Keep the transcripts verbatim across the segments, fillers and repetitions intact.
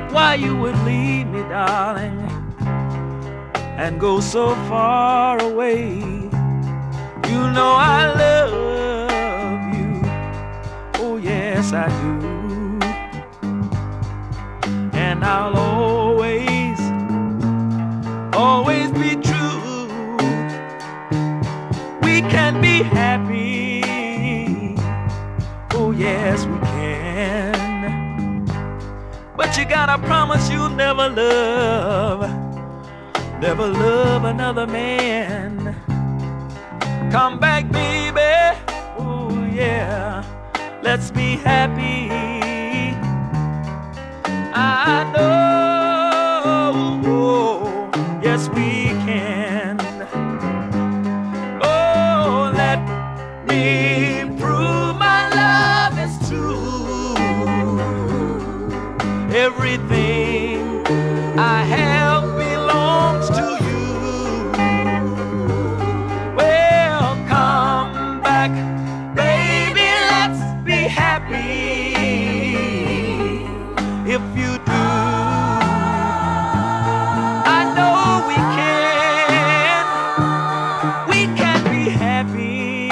why you would leave me, darling, and go so far away. You know I love you, oh yes I do, and I'll always, always be true. We can be happy, oh yes we can, but you gotta promise you'll never love, never love another man. Come back, baby, oh yeah, let's be happy. I know, oh, yes we can. Oh, let me prove my love is true. Everything I have belongs to you. Well, come back, baby, let's be happy. If you do, I know we can, we can be happy.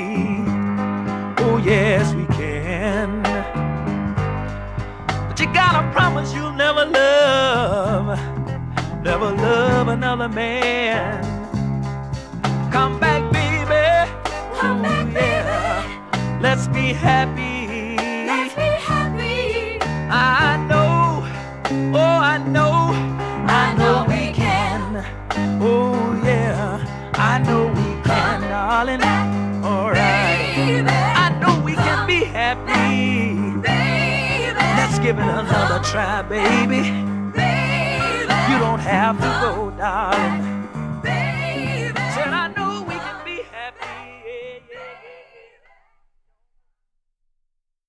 Oh yes we can, but you gotta promise you'll never love, never love another man. Come back, baby, Come back, oh, yeah. Let's be happy. Let's be happy. I know, oh I know, I know we can. Oh yeah, I know we can, darling. Alright, Baby, I know we can be happy. baby, Let's give it another try, baby. baby. You don't have to go, darling.